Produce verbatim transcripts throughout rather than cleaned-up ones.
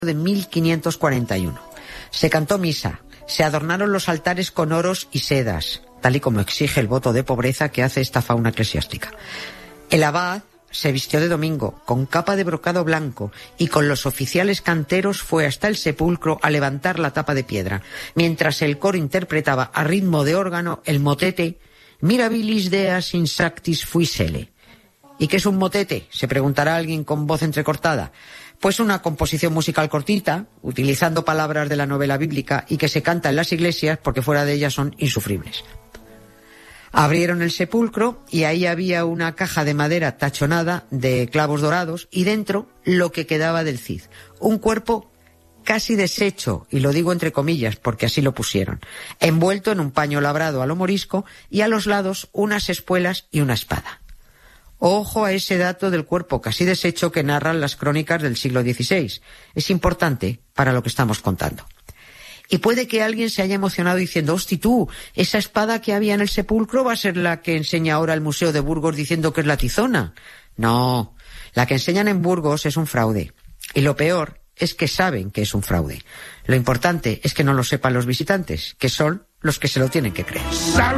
de mil quinientos cuarenta y uno. Se cantó misa, se adornaron los altares con oros y sedas, tal y como exige el voto de pobreza que hace esta fauna eclesiástica. El abad se vistió de domingo, con capa de brocado blanco, y con los oficiales canteros fue hasta el sepulcro a levantar la tapa de piedra, mientras el coro interpretaba a ritmo de órgano el motete Mirabilis Deas Insactis Fuisele. ¿Y qué es un motete?, se preguntará alguien con voz entrecortada. Pues una composición musical cortita, utilizando palabras de la novela bíblica y que se canta en las iglesias porque fuera de ellas son insufribles. Abrieron el sepulcro y ahí había una caja de madera tachonada de clavos dorados y dentro lo que quedaba del Cid. Un cuerpo casi deshecho, y lo digo entre comillas porque así lo pusieron, envuelto en un paño labrado a lo morisco y a los lados unas espuelas y una espada. Ojo a ese dato del cuerpo casi deshecho que narran las crónicas del siglo dieciséis. Es importante para lo que estamos contando. Y puede que alguien se haya emocionado diciendo, hosti tú, esa espada que había en el sepulcro va a ser la que enseña ahora el Museo de Burgos diciendo que es la tizona. No, la que enseñan en Burgos es un fraude. Y lo peor es que saben que es un fraude. Lo importante es que no lo sepan los visitantes, que son los que se lo tienen que creer.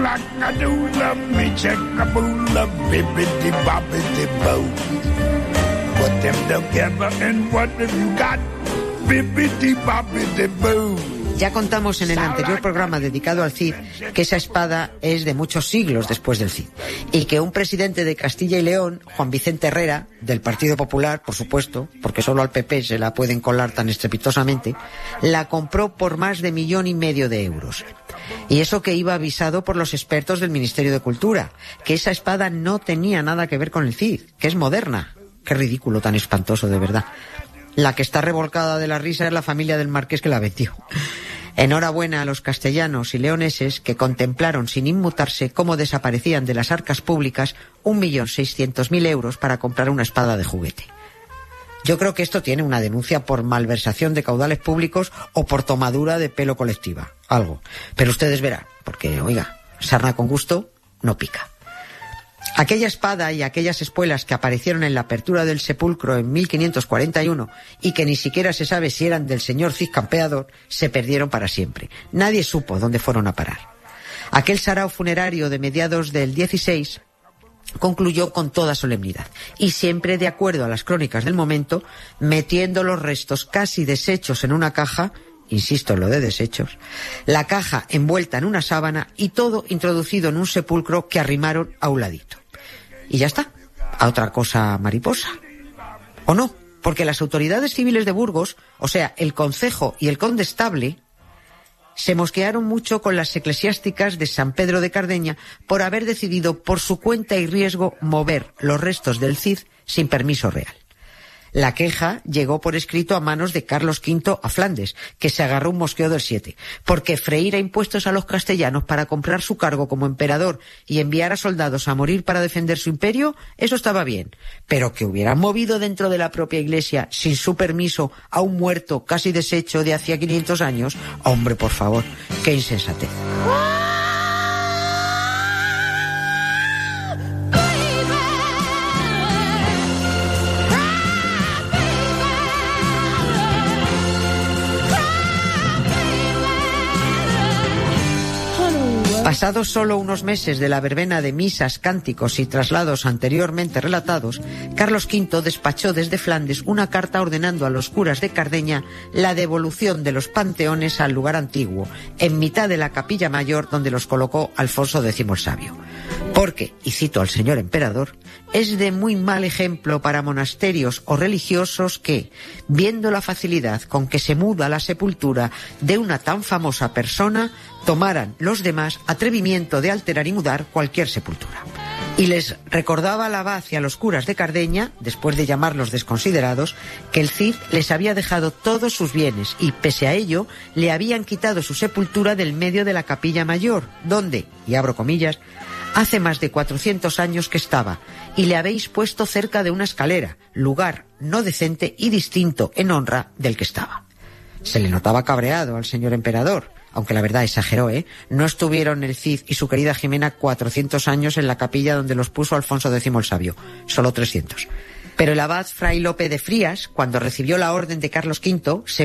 Ya contamos en el anterior programa dedicado al Cid que esa espada es de muchos siglos después del Cid y que un presidente de Castilla y León, Juan Vicente Herrera, del Partido Popular, por supuesto, porque solo al P P se la pueden colar tan estrepitosamente, la compró por más de millón y medio de euros. Y eso que iba avisado por los expertos del Ministerio de Cultura, que esa espada no tenía nada que ver con el Cid, que es moderna. Qué ridículo tan espantoso, de verdad. La que está revolcada de la risa es la familia del marqués que la vendió. Enhorabuena a los castellanos y leoneses que contemplaron sin inmutarse cómo desaparecían de las arcas públicas un millón seiscientos mil euros para comprar una espada de juguete. Yo creo que esto tiene una denuncia por malversación de caudales públicos o por tomadura de pelo colectiva. Algo. Pero ustedes verán, porque, oiga, sarna con gusto no pica. Aquella espada y aquellas espuelas que aparecieron en la apertura del sepulcro en mil quinientos cuarenta y uno y que ni siquiera se sabe si eran del señor Cid Campeador, se perdieron para siempre. Nadie supo dónde fueron a parar. Aquel sarao funerario de mediados del dieciséis concluyó con toda solemnidad y siempre de acuerdo a las crónicas del momento, metiendo los restos casi deshechos en una caja, insisto en lo de desechos, la caja envuelta en una sábana y todo introducido en un sepulcro que arrimaron a un ladito. Y ya está, a otra cosa mariposa. ¿O no? Porque las autoridades civiles de Burgos, o sea, el concejo y el condestable, se mosquearon mucho con las eclesiásticas de San Pedro de Cardeña por haber decidido por su cuenta y riesgo mover los restos del Cid sin permiso real. La queja llegó por escrito a manos de Carlos quinto a Flandes, que se agarró un mosqueo del siete, porque freír a impuestos a los castellanos para comprar su cargo como emperador y enviar a soldados a morir para defender su imperio, eso estaba bien. Pero que hubieran movido dentro de la propia iglesia, sin su permiso, a un muerto casi deshecho de hacía quinientos años, hombre, por favor, qué insensatez. Pasados solo unos meses de la verbena de misas, cánticos y traslados anteriormente relatados, Carlos quinto despachó desde Flandes una carta ordenando a los curas de Cardeña la devolución de los panteones al lugar antiguo, en mitad de la capilla mayor donde los colocó Alfonso X el Sabio. Porque, y cito al señor emperador, es de muy mal ejemplo para monasterios o religiosos que, viendo la facilidad con que se muda la sepultura de una tan famosa persona, tomaran los demás atrevimiento de alterar y mudar cualquier sepultura. Y les recordaba al abad y a los curas de Cardeña, después de llamarlos desconsiderados, que el Cid les había dejado todos sus bienes y, pese a ello, le habían quitado su sepultura del medio de la capilla mayor, donde, y abro comillas, hace más de cuatrocientos años que estaba, y le habéis puesto cerca de una escalera, lugar no decente y distinto en honra del que estaba. Se le notaba cabreado al señor emperador, aunque la verdad exageró, ¿eh? No estuvieron el Cid y su querida Jimena cuatrocientos años en la capilla donde los puso Alfonso X el Sabio, solo trescientos. Pero el abad Fray Lope de Frías, cuando recibió la orden de Carlos quinto, se